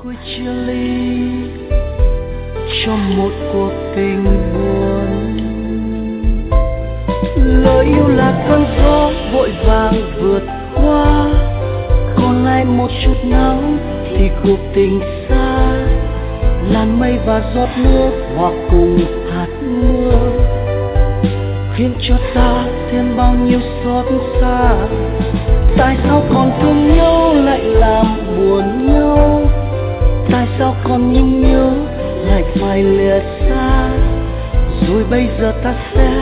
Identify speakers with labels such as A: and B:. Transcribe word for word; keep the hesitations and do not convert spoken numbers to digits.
A: cuối chia ly cho một cuộc tình buồn. Lời yêu là cơn gió vội vàng vượt qua, còn lại một chút nắng thì cuộc tình xa. Làn mây và giọt nước hòa cùng hạt mưa, khiến cho ta thêm bao nhiêu xót xa. Tại sao còn thương nhau lại làm buồn nhau? Tại sao còn nhung nhớ lại phải lìa xa? Rồi bây giờ ta sẽ